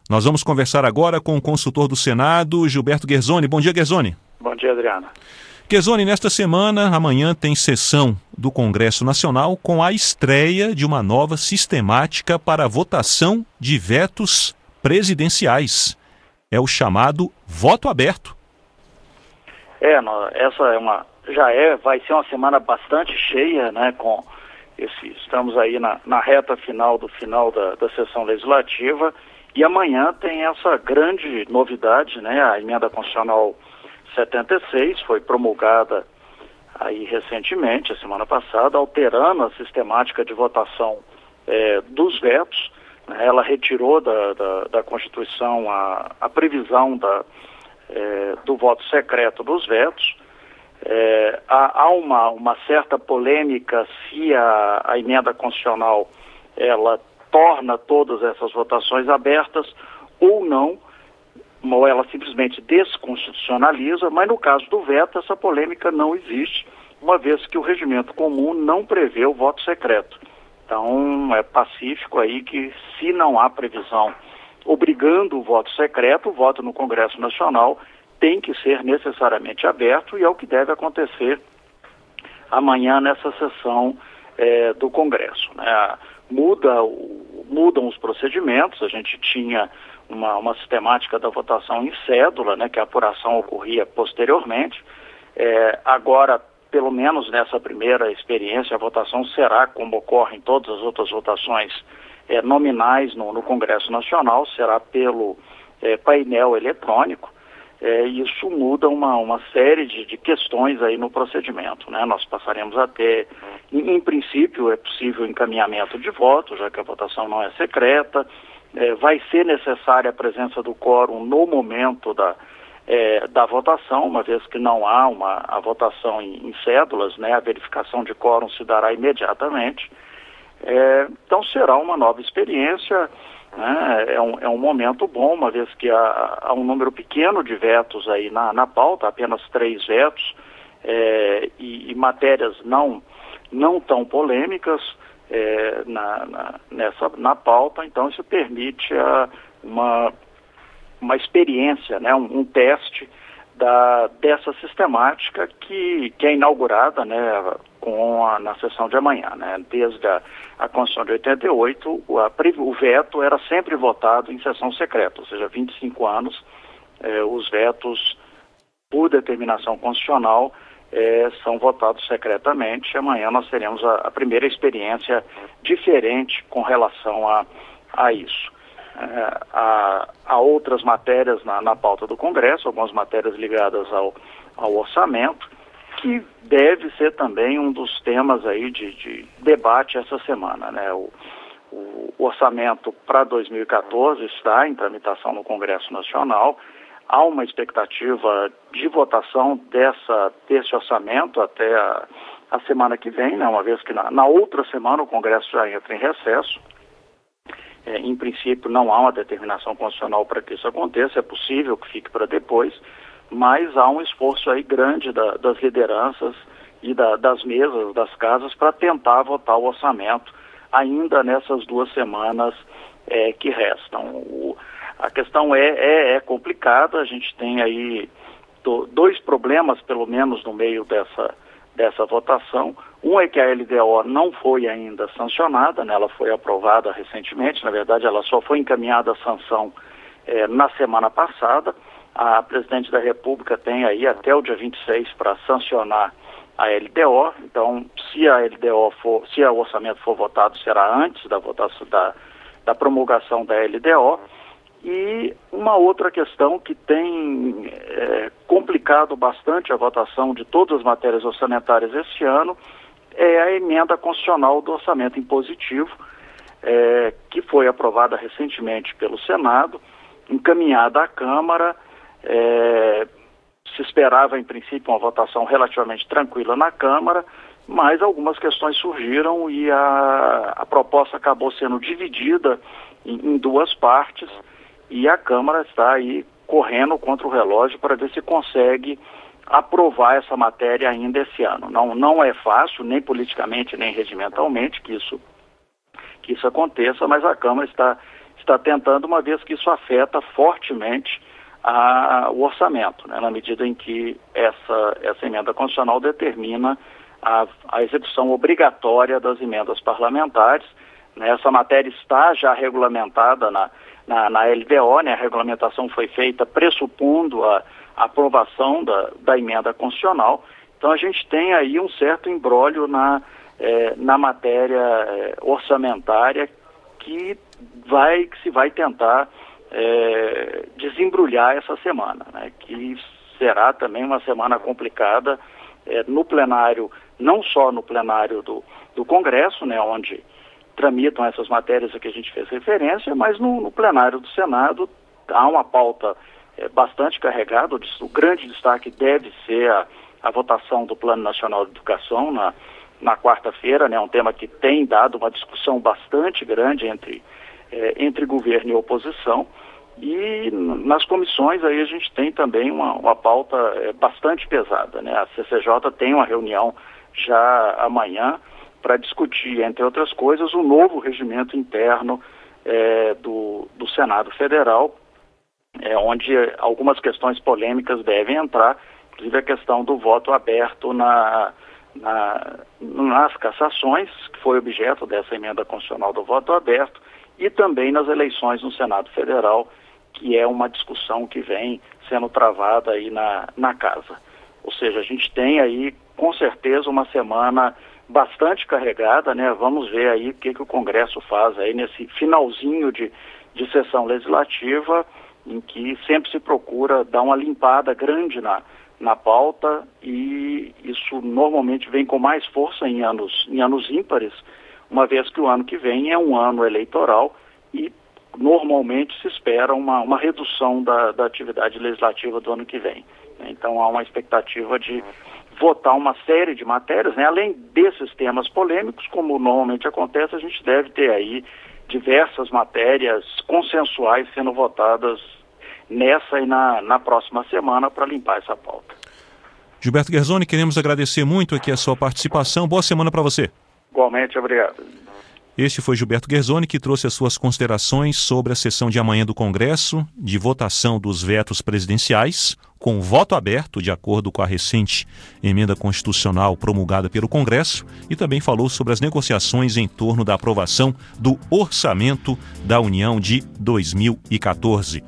Nós vamos conversar agora com o consultor do Senado, Gilberto Guerzoni. Bom dia, Guerzoni. Bom dia, Adriana. Guerzoni, nesta semana, amanhã tem sessão do Congresso Nacional com a estreia de uma nova sistemática para a votação de vetos presidenciais. É o chamado voto aberto. Vai ser uma semana bastante cheia, né, estamos aí na reta final da sessão legislativa, e amanhã tem essa grande novidade, né, a emenda constitucional 76 foi promulgada aí recentemente, a semana passada, alterando a sistemática de votação dos vetos, né. Ela retirou da Constituição a previsão do voto secreto dos vetos. Há uma certa polêmica se a emenda constitucional ela torna todas essas votações abertas ou não, ou ela simplesmente desconstitucionaliza, mas no caso do veto essa polêmica não existe, uma vez que o regimento comum não prevê o voto secreto. Então é pacífico aí que, se não há previsão obrigando o voto secreto, o voto no Congresso Nacional tem que ser necessariamente aberto, e é o que deve acontecer amanhã nessa sessão do Congresso, né? Mudam os procedimentos. A gente tinha uma sistemática da votação em cédula, né, que a apuração ocorria posteriormente. Agora, pelo menos nessa primeira experiência, a votação será, como ocorre em todas as outras votações nominais no Congresso Nacional, será pelo painel eletrônico. Isso muda uma série de questões aí no procedimento, né? Nós passaremos a ter, em princípio, é possível encaminhamento de votos, já que a votação não é secreta. Vai ser necessária a presença do quórum no momento da votação, uma vez que não há a votação em cédulas, né? A verificação de quórum se dará imediatamente. Então será uma nova experiência, né? É um momento bom, uma vez que há um número pequeno de vetos aí na pauta, apenas 3 vetos, e matérias não tão polêmicas na pauta. Então isso permite uma experiência, né? Um teste dessa sistemática que é inaugurada, né, na sessão de amanhã, né? Desde a Constituição de 88, o veto era sempre votado em sessão secreta, ou seja, 25 anos, os vetos, por determinação constitucional, são votados secretamente. Amanhã nós teremos a primeira experiência diferente com relação a isso. Há outras matérias na pauta do Congresso, algumas matérias ligadas ao orçamento, que deve ser também um dos temas aí de debate essa semana, né? O orçamento para 2014 está em tramitação no Congresso Nacional. Há uma expectativa de votação desse orçamento até a semana que vem, né? Uma vez que na outra semana o Congresso já entra em recesso. Em princípio não há uma determinação constitucional para que isso aconteça, é possível que fique para depois, mas há um esforço aí grande das lideranças e das mesas, das casas, para tentar votar o orçamento ainda nessas 2 semanas que restam. A questão é complicada. A gente tem aí 2 problemas, pelo menos, no meio dessa votação. Um é que a LDO não foi ainda sancionada, né? Ela foi aprovada recentemente. Na verdade, ela só foi encaminhada à sanção na semana passada. A presidente da República tem aí até o dia 26 para sancionar a LDO. Então, se o orçamento for votado, será antes da votação da promulgação da LDO. E uma outra questão que tem complicado bastante a votação de todas as matérias orçamentárias este ano é a emenda constitucional do orçamento impositivo, que foi aprovada recentemente pelo Senado, encaminhada à Câmara. Se esperava, em princípio, uma votação relativamente tranquila na Câmara, mas algumas questões surgiram e a proposta acabou sendo dividida em 2 partes, e a Câmara está aí correndo contra o relógio para ver se consegue aprovar essa matéria ainda esse ano. Não é fácil, nem politicamente, nem regimentalmente, que isso aconteça, mas a Câmara está está tentando, uma vez que isso afeta fortemente o orçamento, né, na medida em que essa emenda constitucional determina a execução obrigatória das emendas parlamentares. Né, essa matéria está já regulamentada na LDO, né, a regulamentação foi feita pressupondo a aprovação da emenda constitucional. Então a gente tem aí um certo imbróglio na matéria orçamentária que se vai tentar desembrulhar essa semana, né, que será também uma semana complicada no plenário, não só no plenário do Congresso, né, onde tramitam essas matérias a que a gente fez referência, mas no plenário do Senado há uma pauta bastante carregada. O grande destaque deve ser a votação do Plano Nacional de Educação na quarta-feira, né, um tema que tem dado uma discussão bastante grande entre governo e oposição. E nas comissões aí a gente tem também uma pauta bastante pesada, né? A CCJ tem uma reunião já amanhã para discutir, entre outras coisas, o novo regimento interno do Senado Federal, onde algumas questões polêmicas devem entrar, inclusive a questão do voto aberto nas cassações, que foi objeto dessa emenda constitucional do voto aberto, e também nas eleições no Senado Federal, que é uma discussão que vem sendo travada aí na casa. Ou seja, a gente tem aí, com certeza, uma semana bastante carregada, né? Vamos ver aí o que o Congresso faz aí nesse finalzinho de sessão legislativa, em que sempre se procura dar uma limpada grande na pauta, e isso normalmente vem com mais força em anos ímpares, uma vez que o ano que vem é um ano eleitoral e normalmente se espera uma redução da atividade legislativa do ano que vem. Então há uma expectativa de votar uma série de matérias, né? Além desses temas polêmicos, como normalmente acontece, a gente deve ter aí diversas matérias consensuais sendo votadas nessa e na próxima semana para limpar essa pauta. Gilberto Guerzoni, queremos agradecer muito aqui a sua participação. Boa semana para você. Igualmente, obrigado. Este foi Gilberto Guerzoni, que trouxe as suas considerações sobre a sessão de amanhã do Congresso, de votação dos vetos presidenciais, com voto aberto, de acordo com a recente emenda constitucional promulgada pelo Congresso, e também falou sobre as negociações em torno da aprovação do Orçamento da União de 2014.